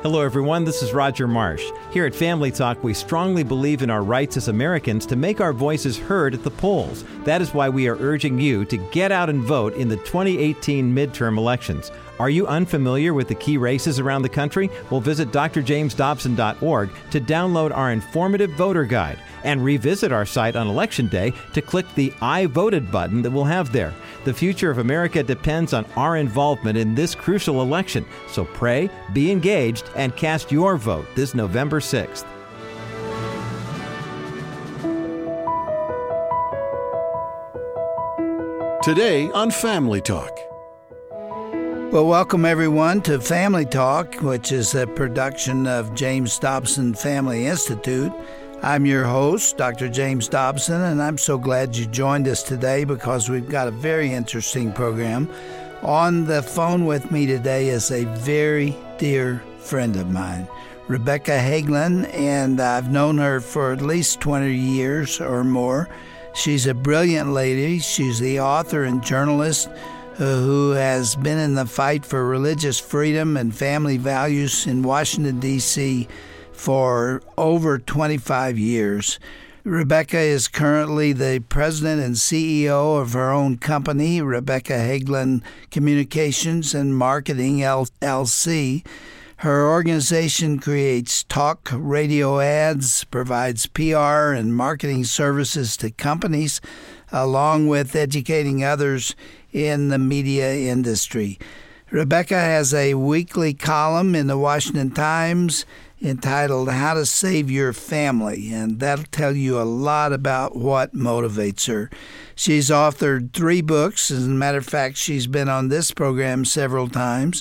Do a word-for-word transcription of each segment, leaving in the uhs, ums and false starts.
Hello, everyone. This is Roger Marsh. Here at Family Talk, we strongly believe in our rights as Americans to make our voices heard at the polls. That is why we are urging you to get out and vote in the twenty eighteen midterm elections. Are you unfamiliar with the key races around the country? Well, visit d r james dobson dot org to download our informative voter guide and revisit our site on Election Day to click the I Voted button that we'll have there. The future of America depends on our involvement in this crucial election. So pray, be engaged, and cast your vote this November sixth. Today on Family Talk. Well, welcome everyone to Family Talk, which is a production of James Dobson Family Institute. I'm your host, Doctor James Dobson, and I'm so glad you joined us today because we've got a very interesting program. On the phone with me today is a very dear friend of mine, Rebecca Hagelin, and I've known her for at least twenty years or more. She's a brilliant lady. She's the author and journalist uh, who has been in the fight for religious freedom and family values in Washington, D C for over twenty-five years. Rebecca is currently the president and C E O of her own company, Rebecca Hagelin Communications and Marketing L L C. Her organization creates talk radio ads, provides P R and marketing services to companies, along with educating others in the media industry. Rebecca has a weekly column in the Washington Times entitled How to Save Your Family, and that'll tell you a lot about what motivates her. She's authored three books. As a matter of fact, she's been on this program several times,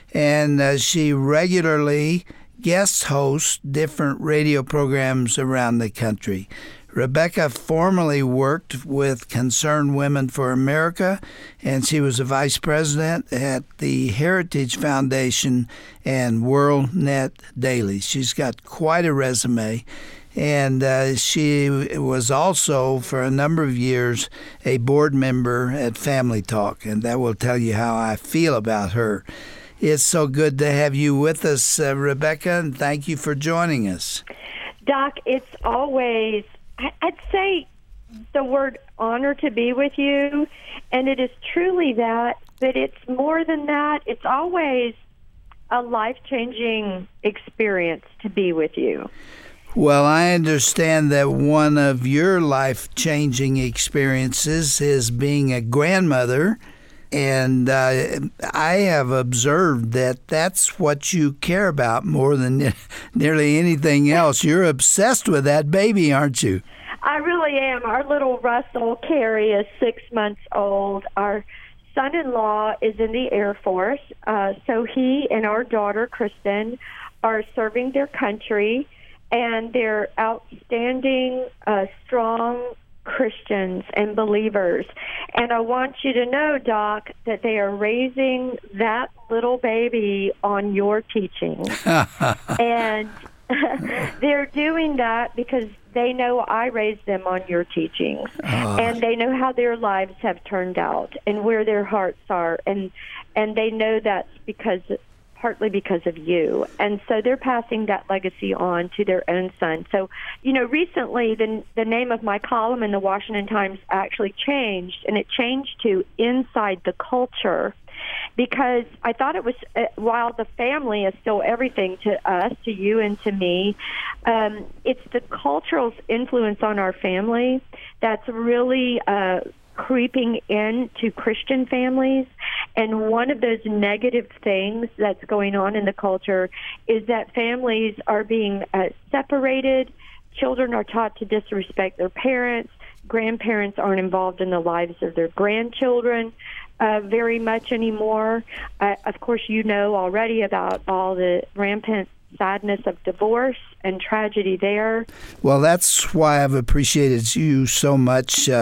and uh, she regularly guest hosts different radio programs around the country. Rebecca formerly worked with Concerned Women for America, and she was a vice president at the Heritage Foundation and WorldNet Daily. She's got quite a resume, and uh, she was also, for a number of years, a board member at Family Talk, and that will tell you how I feel about her. It's so good to have you with us, uh, Rebecca, and thank you for joining us. Doc, it's always... I'd say the word honor to be with you, and it is truly that, but it's more than that. It's always a life-changing experience to be with you. Well, I understand that one of your life-changing experiences is being a grandmother, and uh, I have observed that that's what you care about more than nearly anything else. You're obsessed with that baby, aren't you? I really am. Our little Russell Carey is six months old. Our son-in-law is in the Air Force, uh, so he and our daughter, Kristen, are serving their country, and they're outstanding, uh, strong Christians and believers. And I want you to know, Doc, that they are raising that little baby on your teaching. And they're doing that because they know I raised them on your teachings. Oh. And they know how their lives have turned out and where their hearts are. And and they know that's because partly because of you. And so they're passing that legacy on to their own son. So, you know, recently the, the name of my column in the Washington Times actually changed, and it changed to Inside the Culture, because I thought it was, uh, while the family is still everything to us, to you and to me, um, it's the cultural influence on our family that's really uh, creeping into Christian families. And one of those negative things that's going on in the culture is that families are being uh, separated, children are taught to disrespect their parents, grandparents aren't involved in the lives of their grandchildren uh, very much anymore. Uh, of course, you know already about all the rampant sadness of divorce and tragedy there. Well, that's why I've appreciated you so much, uh,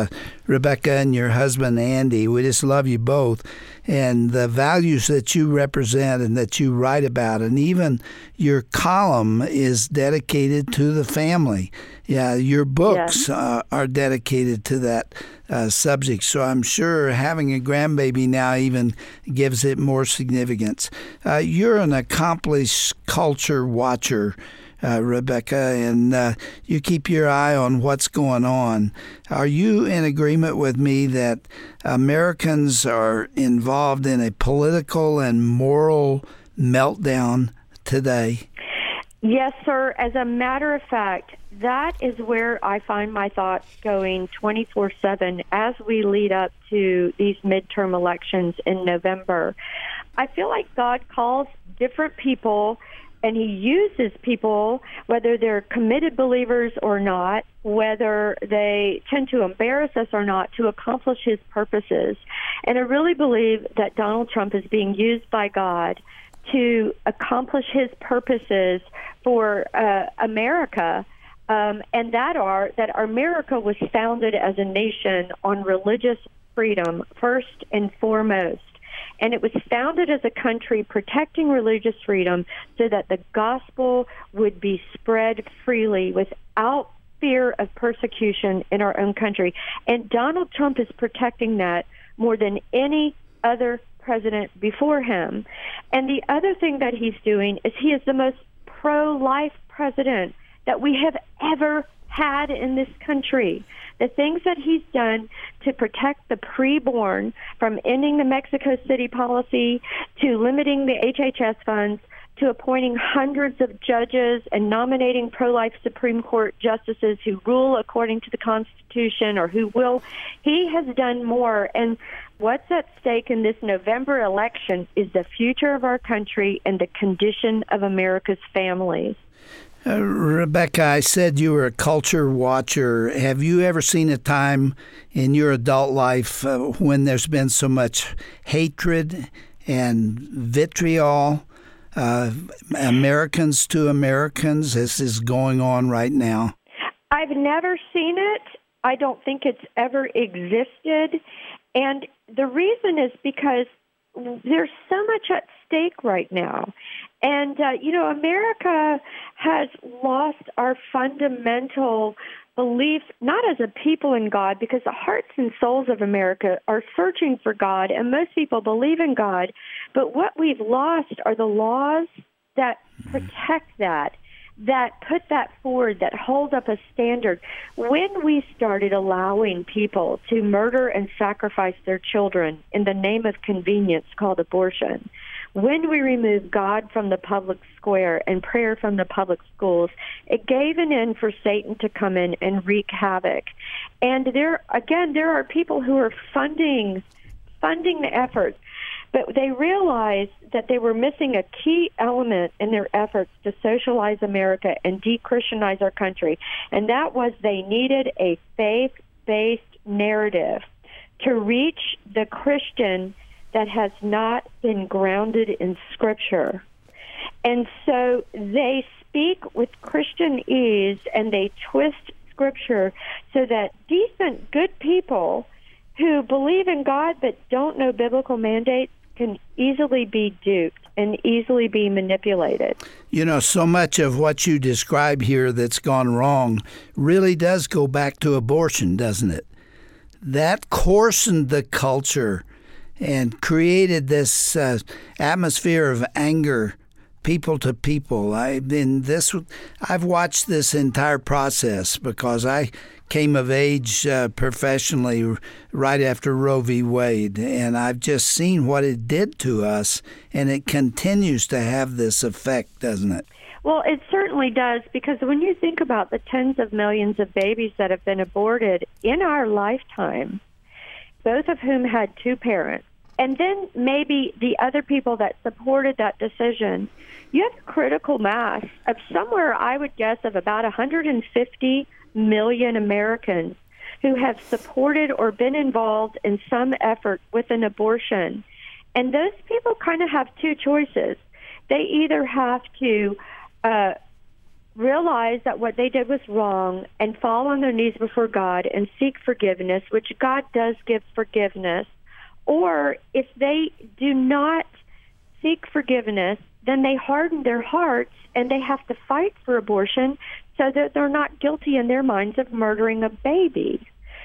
Rebecca and your husband, Andy. We just love you both. And the values that you represent and that you write about, and even your column is dedicated to the family. Yeah, your books yeah. uh, are dedicated to that uh, subject. So I'm sure having a grandbaby now even gives it more significance. Uh, you're an accomplished culture watcher, Uh, Rebecca, and uh, you keep your eye on what's going on. Are you in agreement with me that Americans are involved in a political and moral meltdown today? Yes, sir. As a matter of fact, that is where I find my thoughts going twenty-four seven as we lead up to these midterm elections in November. I feel like God calls different people, and he uses people, whether they're committed believers or not, whether they tend to embarrass us or not, to accomplish his purposes. And I really believe that Donald Trump is being used by God to accomplish his purposes for uh, America, um, and that are that America was founded as a nation on religious freedom, first and foremost. And it was founded as a country protecting religious freedom so that the gospel would be spread freely without fear of persecution in our own country. And Donald Trump is protecting that more than any other president before him. And the other thing that he's doing is he is the most pro-life president that we have ever had in this country. The things that he's done to protect the preborn, from ending the Mexico City policy to limiting the H H S funds to appointing hundreds of judges and nominating pro-life Supreme Court justices who rule according to the Constitution or who will. He has done more. And what's at stake in this November election is the future of our country and the condition of America's families. Uh, Rebecca, I said you were a culture watcher. Have you ever seen a time in your adult life uh, when there's been so much hatred and vitriol, uh, Americans to Americans, as is going on right now? I've never seen it. I don't think it's ever existed. And the reason is because there's so much at stake right now. And, uh, you know, America has lost our fundamental belief, not as a people in God, because the hearts and souls of America are searching for God, and most people believe in God. But what we've lost are the laws that protect that, that put that forward, that hold up a standard. When we started allowing people to murder and sacrifice their children in the name of convenience called abortion, when we removed God from the public square and prayer from the public schools, it gave an end for Satan to come in and wreak havoc. And there, again, there are people who are funding, funding the effort, but they realized that they were missing a key element in their efforts to socialize America and de-Christianize our country, and that was they needed a faith-based narrative to reach the Christian that has not been grounded in Scripture. And so they speak with Christian ease, and they twist Scripture so that decent, good people who believe in God but don't know biblical mandates can easily be duped and easily be manipulated. You know, so much of what you describe here that's gone wrong really does go back to abortion, doesn't it? That coarsened the culture and created this uh, atmosphere of anger, people to people. I've been this. I've watched this entire process because I came of age uh, professionally right after Roe v. Wade, and I've just seen what it did to us, and it continues to have this effect, doesn't it? Well, it certainly does, because when you think about the tens of millions of babies that have been aborted in our lifetime, both of whom had two parents, and then maybe the other people that supported that decision, you have a critical mass of somewhere, I would guess, of about one hundred fifty million Americans who have supported or been involved in some effort with an abortion. And those people kind of have two choices. They either have to uh, realize that what they did was wrong and fall on their knees before God and seek forgiveness, which God does give forgiveness, or if they do not seek forgiveness, then they harden their hearts and they have to fight for abortion so that they're not guilty in their minds of murdering a baby.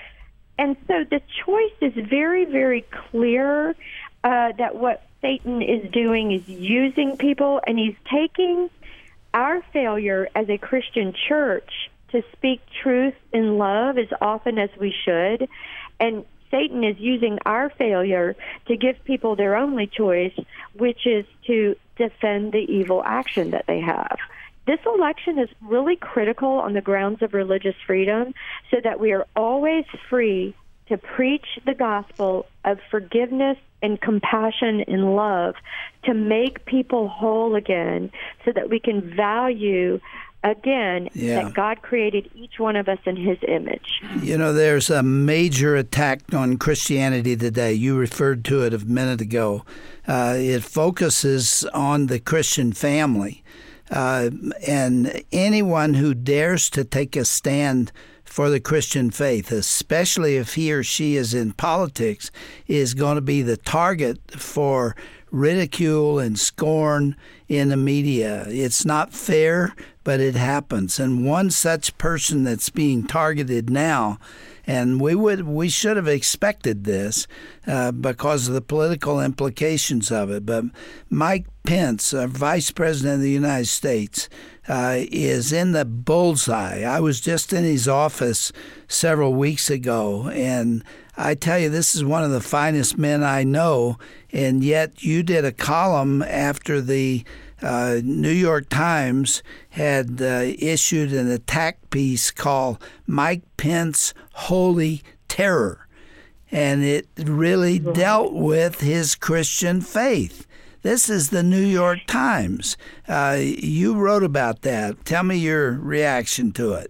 And so the choice is very, very clear uh, that what Satan is doing is using people, and he's taking our failure as a Christian church to speak truth in love as often as we should, and Satan is using our failure to give people their only choice, which is to defend the evil action that they have. This election is really critical on the grounds of religious freedom so that we are always free to preach the gospel of forgiveness and compassion and love to make people whole again so that we can value again yeah. that God created each one of us in his image. You know, there's a major attack on Christianity today. You referred to it a minute ago. Uh, it focuses on the Christian family. Uh, and anyone who dares to take a stand for the Christian faith, especially if he or she is in politics, is going to be the target for ridicule and scorn in the media. It's not fair, but it happens. And one such person that's being targeted now, and we would we should have expected this uh, because of the political implications of it, but Mike Pence, uh, Vice President of the United States, uh, is in the bullseye. I was just in his office several weeks ago, and I tell you, this is one of the finest men I know, and yet you did a column after the uh, New York Times had uh, issued an attack piece called Mike Pence, Holy Terror, and it really dealt with his Christian faith. This is the New York Times. Uh, you wrote about that. Tell me your reaction to it.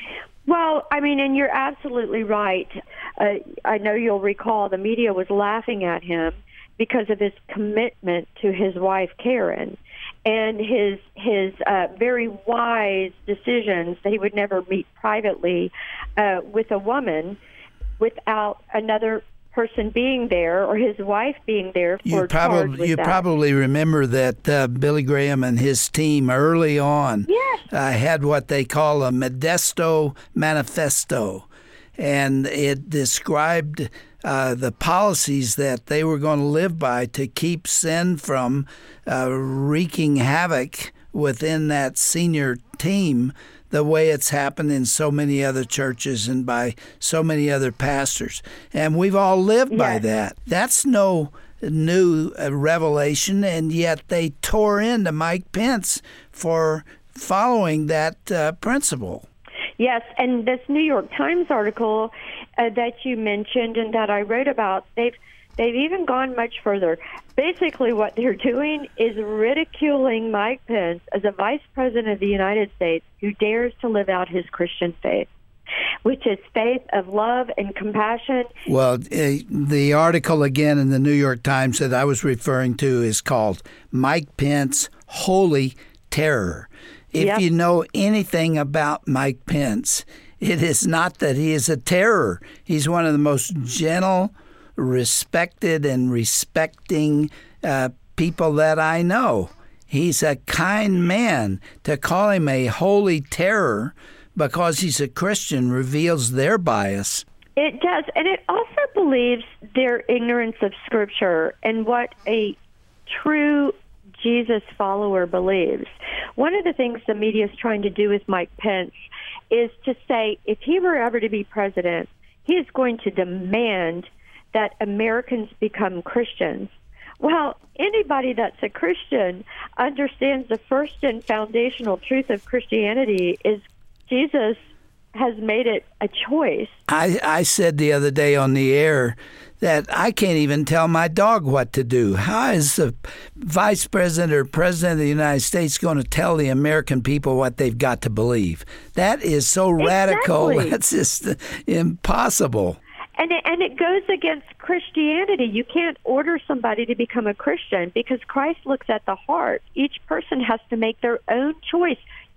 Well, I mean, and you're absolutely right. Uh, I know you'll recall the media was laughing at him because of his commitment to his wife, Karen, and his his uh, very wise decisions that he would never meet privately uh, with a woman without another person being there or his wife being there for you probably you that. probably remember that uh, Billy Graham and his team early on yes. uh, had what they call a Modesto Manifesto, and it described uh, the policies that they were going to live by to keep sin from uh, wreaking havoc within that senior team, the way it's happened in so many other churches and by so many other pastors. And we've all lived yes. by that. That's no new revelation, and yet they tore into Mike Pence for following that uh, principle. Yes, and this New York Times article uh, that you mentioned and that I wrote about, they've they've even gone much further. Basically, what they're doing is ridiculing Mike Pence as a vice president of the United States who dares to live out his Christian faith, which is faith of love and compassion. Well, uh, the article again in the New York Times that I was referring to is called Mike Pence, Holy Terror. If yep. you know anything about Mike Pence, it is not that he is a terror. He's one of the most gentle, respected, and respecting uh, people that I know. He's a kind man. To call him a holy terror because he's a Christian reveals their bias. It does, and it also believes their ignorance of Scripture and what a true Jesus follower believes. One of the things the media is trying to do with Mike Pence is to say if he were ever to be president, he is going to demand that Americans become Christians. Well, anybody that's a Christian understands the first and foundational truth of Christianity is Jesus has made it a choice. I, I said the other day on the air that I can't even tell my dog what to do. How is the vice president or president of the United States going to tell the American people what they've got to believe? That is so radical. Exactly. That's just impossible. And it, and it goes against Christianity. You can't order somebody to become a Christian because Christ looks at the heart. Each person has to make their own choice.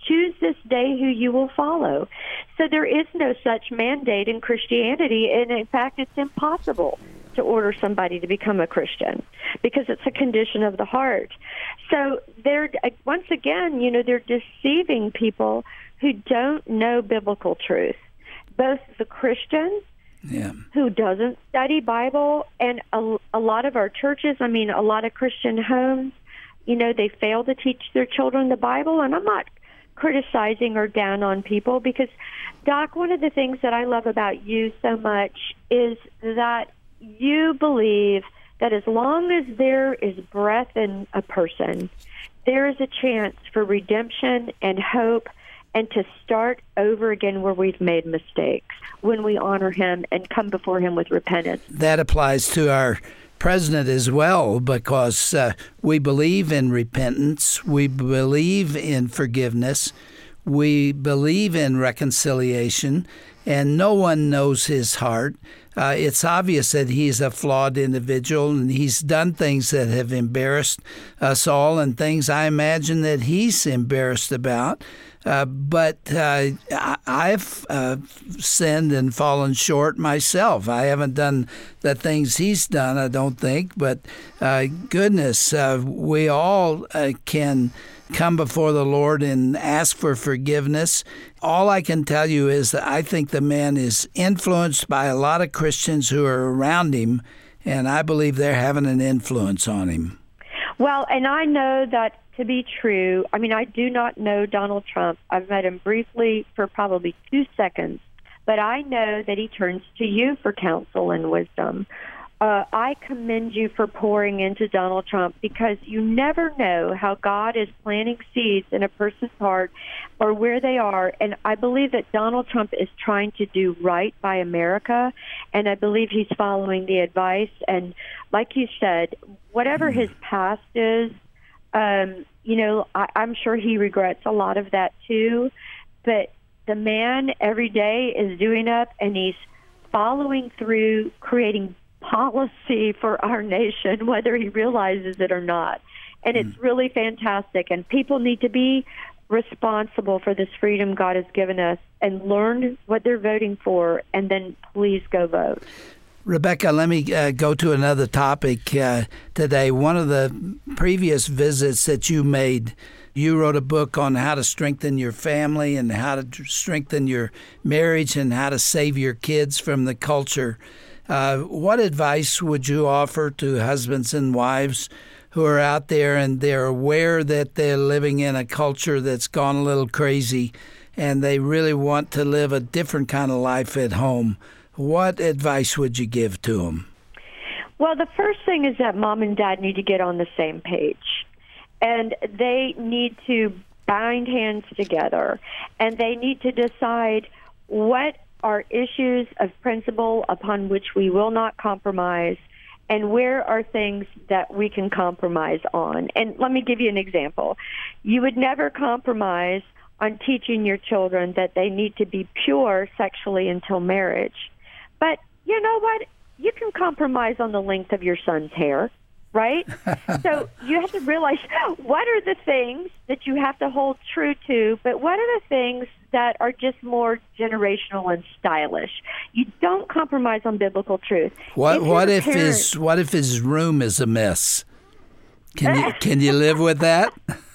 choose this day who you will follow. So there is no such mandate in Christianity, and in fact, it's impossible to order somebody to become a Christian because it's a condition of the heart. So they're, once again, you know, they're deceiving people who don't know biblical truth, both the Christian yeah. who doesn't study Bible, and a, a lot of our churches, I mean, a lot of Christian homes, you know, they fail to teach their children the Bible, and I'm not criticizing or down on people because, Doc, one of the things that I love about you so much is that you believe that as long as there is breath in a person, there is a chance for redemption and hope and to start over again where we've made mistakes when we honor him and come before him with repentance. That applies to our president as well, because uh, we believe in repentance, we believe in forgiveness, we believe in reconciliation, and no one knows his heart. Uh, it's obvious that he's a flawed individual, and he's done things that have embarrassed us all, and things I imagine that he's embarrassed about. Uh, but uh, I've uh, sinned and fallen short myself. I haven't done the things he's done, I don't think. But uh, goodness, uh, we all uh, can come before the Lord and ask for forgiveness. All I can tell you is that I think the man is influenced by a lot of Christians who are around him, and I believe they're having an influence on him. Well, and I know that to be true. I mean, I do not know Donald Trump. I've met him briefly for probably two seconds, but I know that he turns to you for counsel and wisdom. Uh, I commend you for pouring into Donald Trump, because you never know how God is planting seeds in a person's heart or where they are. And I believe that Donald Trump is trying to do right by America, and I believe he's following the advice. And like you said, whatever his past is, Um, you know, I, I'm sure he regrets a lot of that too, but the man every day is doing up, and he's following through, creating policy for our nation, whether he realizes it or not. And mm. it's really fantastic, and people need to be responsible for this freedom God has given us and learn what they're voting for, and then please go vote. Rebecca, let me uh, go to another topic uh, today. One of the previous visits that you made, you wrote a book on how to strengthen your family and how to strengthen your marriage and how to save your kids from the culture. Uh, what advice would you offer to husbands and wives who are out there and they're aware that they're living in a culture that's gone a little crazy and they really want to live a different kind of life at home? What advice would you give to them? Well, the first thing is that mom and dad need to get on the same page, and they need to bind hands together, and they need to decide what are issues of principle upon which we will not compromise, and where are things that we can compromise on. And let me give you an example. You would never compromise on teaching your children that they need to be pure sexually until marriage. But you know what? You can compromise on the length of your son's hair, right? So you have to realize what are the things that you have to hold true to, but what are the things that are just more generational and stylish? You don't compromise on biblical truth. What if what if parent, his what if his room is a mess? Can you can you live with that?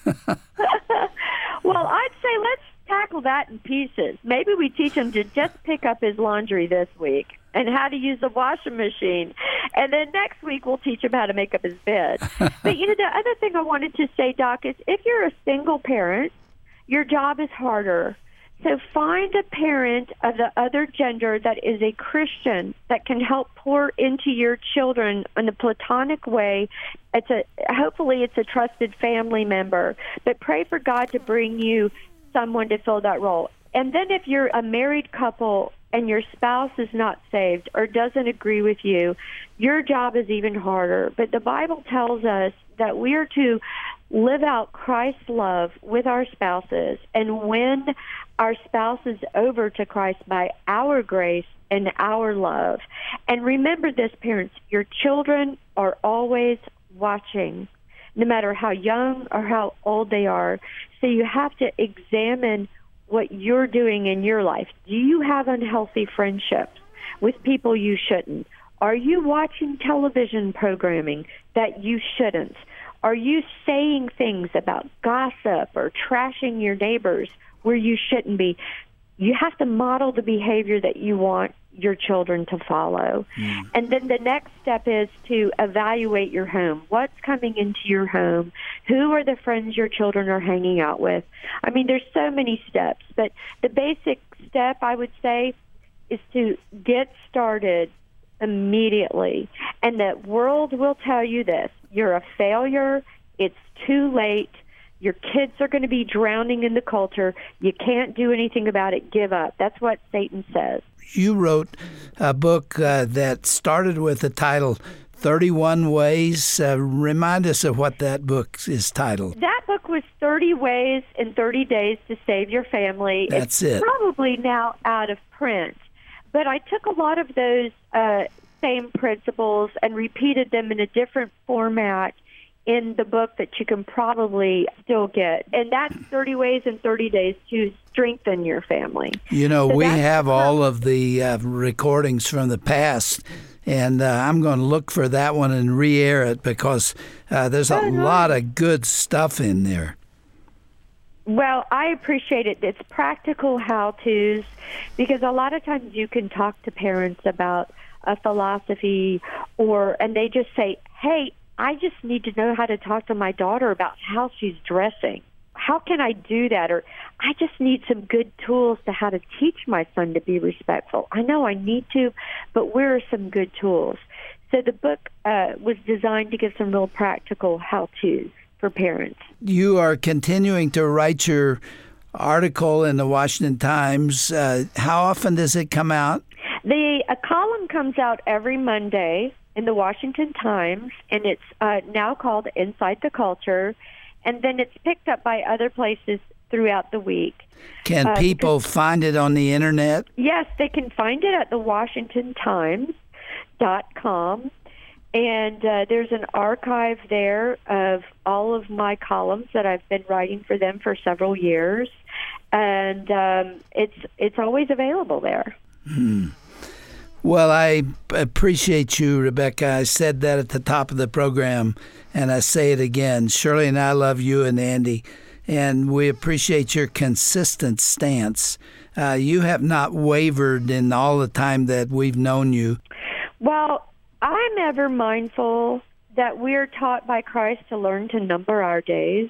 Well, I'd say let's tackle that in pieces. Maybe we teach him to just pick up his laundry this week and how to use the washing machine. And then next week we'll teach him how to make up his bed. But, you know, the other thing I wanted to say, Doc, is if you're a single parent, your job is harder. So find a parent of the other gender that is a Christian that can help pour into your children in a platonic way. It's a hopefully it's a trusted family member. But pray for God to bring you someone to fill that role. And then if you're a married couple and your spouse is not saved or doesn't agree with you, your job is even harder. But the Bible tells us that we are to live out Christ's love with our spouses and win our spouses over to Christ by our grace and our love. And remember this, parents, your children are always watching. no matter how young or how old they are. So you have to examine what you're doing in your life. Do you have unhealthy friendships with people you shouldn't? Are you watching television programming that you shouldn't? Are you saying things about gossip or trashing your neighbors where you shouldn't be? You have to model the behavior that you want your children to follow. Mm. And then the next step is to evaluate your home. What's coming into your home? Who are the friends your children are hanging out with? I mean, there's so many steps, but the basic step, I would say, is to get started immediately. And the world will tell you this. You're a failure. It's too late. Your kids are going to be drowning in the culture. You can't do anything about it. Give up. That's what Satan says. You wrote a book uh, that started with the title thirty-one Ways. Uh, remind us of what that book is titled. That book was thirty Ways in thirty Days to Save Your Family. That's it's it. Probably now out of print. But I took a lot of those uh, same principles and repeated them in a different format in the book that you can probably still get. And that's thirty Ways in thirty Days to Strengthen Your Family. You know, so we have all of the uh, recordings from the past, and uh, I'm going to look for that one and re-air it because uh, there's a oh, nice. lot of good stuff in there. Well, I appreciate it. It's practical how-tos because a lot of times you can talk to parents about a philosophy or, and they just say, hey, I just need to know how to talk to my daughter about how she's dressing. How can I do that? Or I just need some good tools to how to teach my son to be respectful. I know I need to, but where are some good tools? So the book uh, was designed to give some real practical how-tos for parents. You are continuing to write your article in the Washington Times. Uh, how often does it come out? The a column comes out every Monday in the Washington Times, and it's uh, now called Inside the Culture, and then it's picked up by other places throughout the week. Can uh, people because, find it on the Internet? Yes, they can find it at the washington times dot com, and uh, there's an archive there of all of my columns that I've been writing for them for several years, and um, it's it's always available there. Hmm. Well, I appreciate you, Rebecca. I said that at the top of the program, and I say it again. Shirley and I love you and Andy, and we appreciate your consistent stance. Uh, you have not wavered in all the time that we've known you. Well, I'm ever mindful that we're taught by Christ to learn to number our days.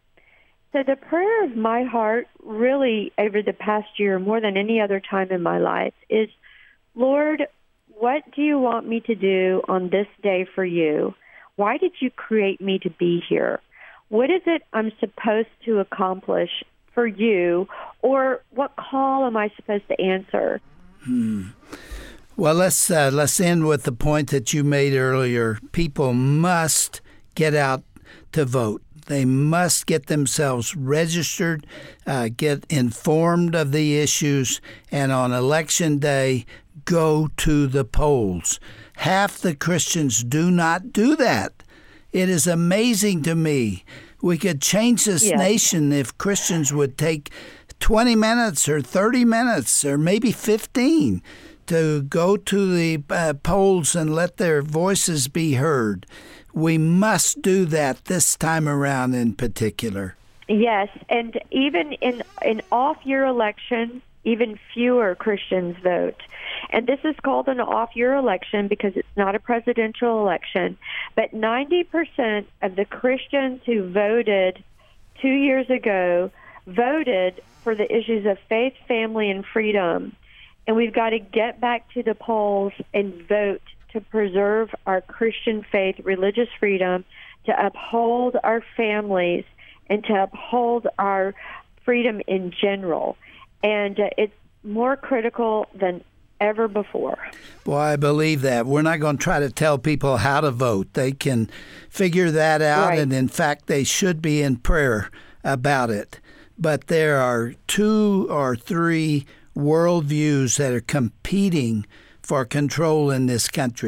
So the prayer of my heart really over the past year, more than any other time in my life, is, Lord, what do you want me to do on this day for you? Why did you create me to be here? What is it I'm supposed to accomplish for you, or what call am I supposed to answer? Hmm. Well, let's uh, let's end with the point that you made earlier. People must get out to vote. They must get themselves registered, uh, get informed of the issues, and on Election Day, go to the polls. Half the Christians do not do that. It is amazing to me. We could change this yes. nation if Christians would take twenty minutes or thirty minutes or maybe fifteen to go to the uh, polls and let their voices be heard. We must do that this time around in particular. Yes, and even in, in off-year elections, even fewer Christians vote. And this is called an off-year election because it's not a presidential election. But ninety percent of the Christians who voted two years ago voted for the issues of faith, family, and freedom. And we've got to get back to the polls and vote to preserve our Christian faith, religious freedom, to uphold our families, and to uphold our freedom in general. And uh, it's more critical than ever before. Well, I believe that. We're not going to try to tell people how to vote. They can figure that out, right. And in fact, they should be in prayer about it. But there are two or three worldviews that are competing for control in this country.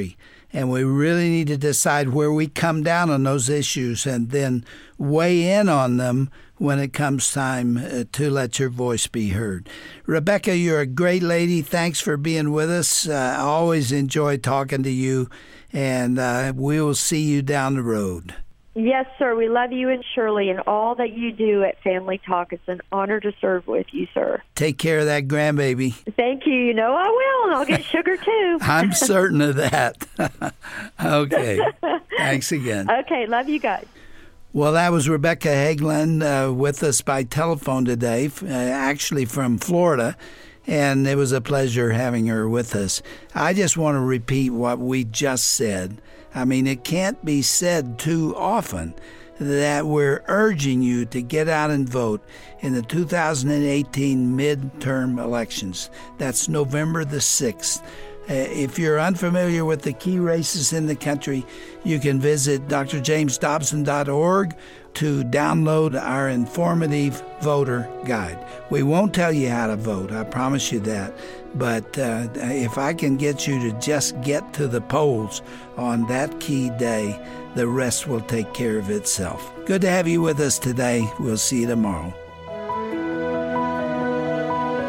And we really need to decide where we come down on those issues and then weigh in on them when it comes time uh, to let your voice be heard. Rebecca, you're a great lady. Thanks for being with us. Uh, I always enjoy talking to you, and uh, we will see you down the road. Yes, sir. We love you and Shirley and all that you do at Family Talk. It's an honor to serve with you, sir. Take care of that grandbaby. Thank you. You know I will, and I'll get sugar too. I'm certain of that. Okay. Thanks again. Okay. Love you guys. Well, that was Rebecca Hagelin uh, with us by telephone today, uh, actually from Florida, and it was a pleasure having her with us. I just want to repeat what we just said. I mean, it can't be said too often that we're urging you to get out and vote in the two thousand eighteen midterm elections. That's November the sixth. Uh, if you're unfamiliar with the key races in the country, you can visit d r james dobson dot org to download our informative voter guide. We won't tell you how to vote, I promise you that. But uh, if I can get you to just get to the polls on that key day, the rest will take care of itself. Good to have you with us today. We'll see you tomorrow.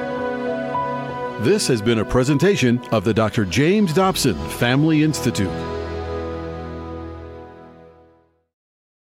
This has been a presentation of the Doctor James Dobson Family Institute.